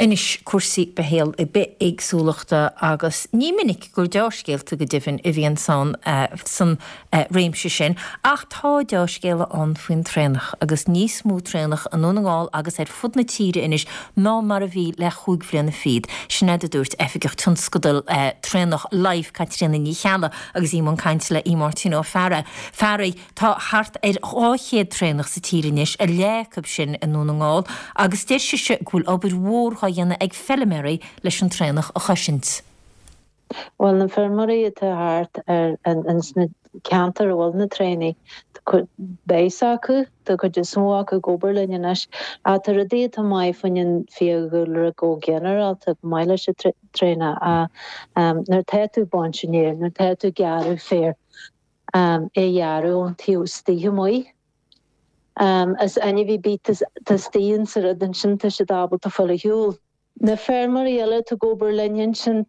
Inis cuasaí behéal I bit agsúlachta agus ní minic gur deiscéalta go difin I bhíon san réimse sin ach tá deiscéile an faoin trénach agus níos mú trénach an nónáil agus fud na tíre inis ná mar a bhí le chuig bhlianna fiad sinad a dúirt efigach tunscodal trénach live Caitríona ní cheala agus ímon caint le I Martin ó Ferry tá hart áchéad trénach sa tíre inis a lécab sin an nónáil agus déir se gúil obair mhór dhéanana ag felliméirí leis an trénach a chaisint. Well, na fermarí atá hart an sna cantar bhil na tréní chud béisa acu tá chud is smó acu gobarlinn inis a tar a dé tá mai fanin fiagúil a go generalta maile se tréna a nar téú bonsinéir nar téú gearú fér gearú an tíústíí muoi. As any bhí bí tá stíon sa rudan sin tá sé dábal tá fola hiúil. Na fermarí eile tá gobarlinn sin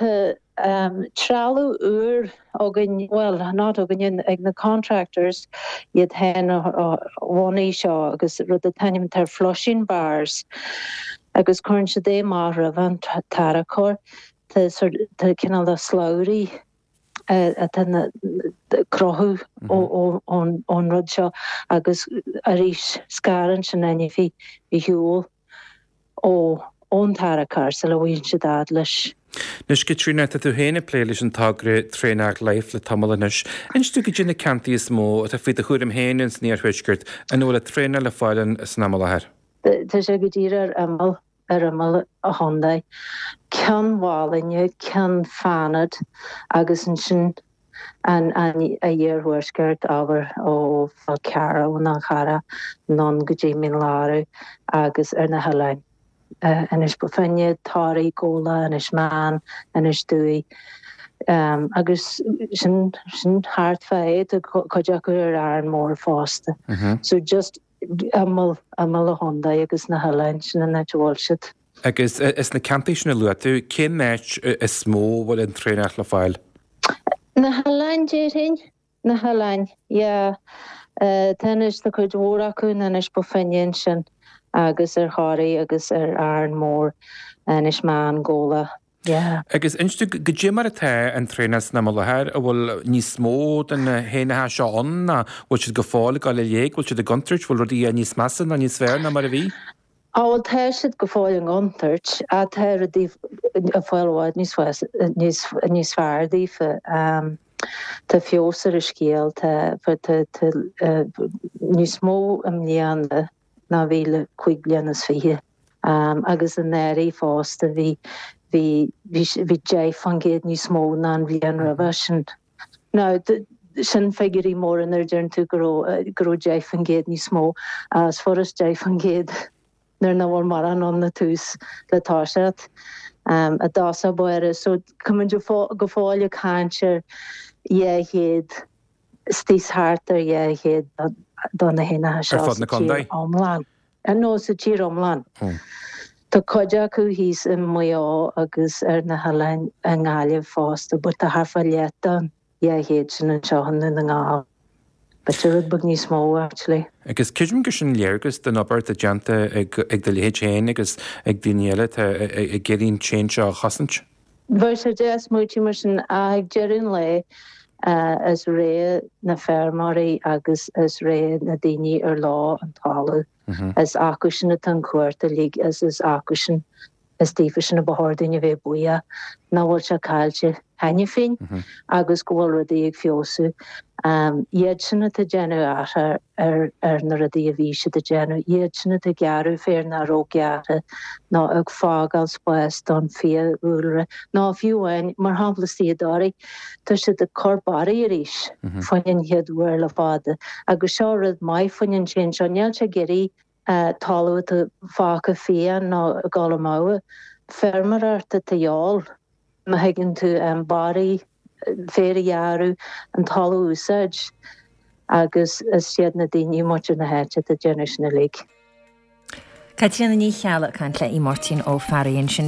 trálú úr ná agan ag na contractors iad hen bhhaí seo agus rud a tanim tar flushing bars agus chuann se dé mar a bhain tara chóir tá cinál a sláirí crothú ón rud seo agus a rís scaran sin aine bhí hiúil ón tara car sa le bhíonn se dad leis. Nus Caitríona tá tú héna pléiles an tagra trénach leif le tamalanis. Instú go dtína cantaí is mó a fi a chuúm héanans níor thuisgurt an nóla tréna le fáilan snamala her. Tá sé go dtír ar amal a Honda. Cean bhálainne, cean fanad agus an sin an a dhéarhuaisgurt ábhar ó fá cara ó ná chara non go dtí min láru agus ar na halain. Inis bufanne táraí góla inis man inis dúi agus sin hart féid a chuideach ar an mór fásta. So just amal a Honda agus na halain sin na netbhilsead. Agus is na campaí sin na luatú cin méid is smó bhfuil an trénach le fáil? Na halain déirhin? Na halain, ja. Tenis na chuid mhór acu na inis bufanne sin. Agus ar háirí agus ar an mór is man góla. Agus instú go dtí mar atá an trénas na malathir a bhfuil níos smó den héanathe seán na bhfuil siad go fála gáil le dhéag bhfuil siad a gontirt bhfuil rudí a níos measa a níos sfér na mar a bhí? Bhfuil tá siad go fáil an gontirt a tá rudí a fáilháid níos fearr dífa tá fiosar a scéal tá níos mó am líana na bhíle chuig blianas fihe. Agus an éirí fásta bhí déif an géad níos mó ná an bblian ra sin. Ná sin figurí mór an dearn tú gro déif an géad níos mó as foras déif an géad nar na bhfuil mar an na tús le táiseat a dása buire. So cumann go fáile cáintear héad stís háartar héad donna héna se omlan. An nó sa tír omlan. Tá coide acu hís in muá agus ar na halain an gáileh fásta, but a harfa létan héad sin an seohan na ngá. But rud bug níos mó actually. Agus cisim go sin léargus den obair a deanta ag de léhéid chéin agus ag daine ag géirín chéin seo chasant? Bhar sé déas mútí mar sin ag dearún le as ré na fermarí agus as ré na daoine ar lá an tála as acu sin an cuairta lí as is acu sin is tífa sin na bhordaine bheith buia ná bhfuil se cáilte haine féin agus go bhfuil rudaí ag fiosú. Iad sinna a déanú ar na rudaí a bhí se a déanú, iad sinna a gearú fér na rógeara ná ag fágáil spáis don fia úlra ná fiúhain mar hamplasí a dáraí tá si a corbarí a ríis fanin hiad bhuair le fáda agus seo rud mai fanin sin seo neall se geirí talú a fáca fia ná gála máha fermar arta taáil ma haginn tú an barí féri jaarú an talú úsáid agus is siad na daoine muir na héite a Generation League. Caitríona ní cheala caint le I Martin ó Ferry sin.